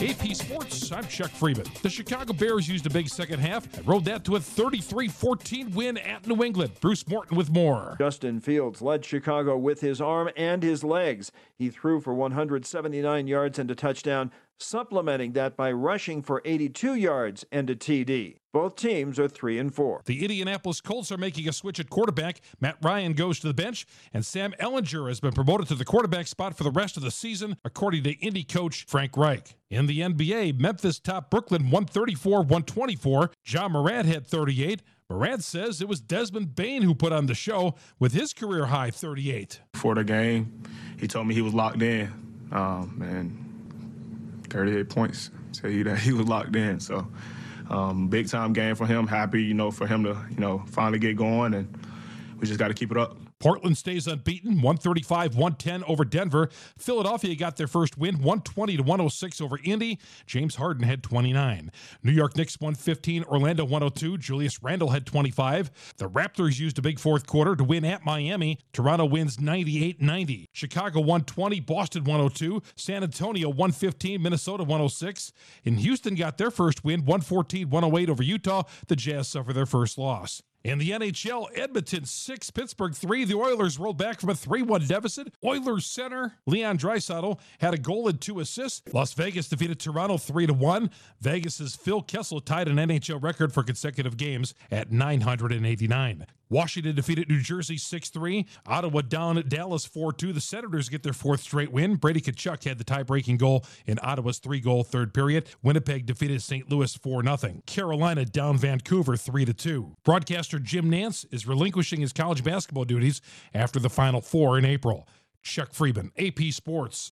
AP Sports, I'm Chuck Freeman. The Chicago Bears used a big second half and rode that to a 33-14 win at New England. Bruce Morton with more. Justin Fields led Chicago with his arm and his legs. He threw for 179 yards and a touchdown, supplementing that by rushing for 82 yards and a TD. Both teams are 3-4. The Indianapolis Colts are making a switch at quarterback. Matt Ryan goes to the bench, and Sam Ehlinger has been promoted to the quarterback spot for the rest of the season, according to Indy coach Frank Reich. In the NBA, Memphis topped Brooklyn 134-124. Ja Morant had 38. Morant says it was Desmond Bane who put on the show with his career-high 38. Before the game, he told me he was locked in, and 38 points tell you that he was locked in. So big time game for him. Happy, for him to, finally get going, and we just got to keep it up. Portland stays unbeaten, 135-110 over Denver. Philadelphia got their first win, 120-106 over Indy. James Harden had 29. New York Knicks 115, Orlando 102. Julius Randle had 25. The Raptors used a big fourth quarter to win at Miami. Toronto wins 98-90. Chicago 120, Boston 102. San Antonio 115, Minnesota 106. And Houston got their first win, 114-108 over Utah. The Jazz suffer their first loss. In the NHL, Edmonton 6, Pittsburgh 3. The Oilers rolled back from a 3-1 deficit. Oilers center Leon Draisaitl had a goal and 2 assists. Las Vegas defeated Toronto 3-1. Vegas's Phil Kessel tied an NHL record for consecutive games at 989. Washington defeated New Jersey 6-3. Ottawa down at Dallas 4-2. The Senators get their 4th straight win. Brady Tkachuk had the tie-breaking goal in Ottawa's 3-goal third period. Winnipeg defeated St. Louis 4-0. Carolina down Vancouver 3-2. Broadcaster Jim Nantz is relinquishing his college basketball duties after the Final Four in April. Chuck Freeman, AP Sports.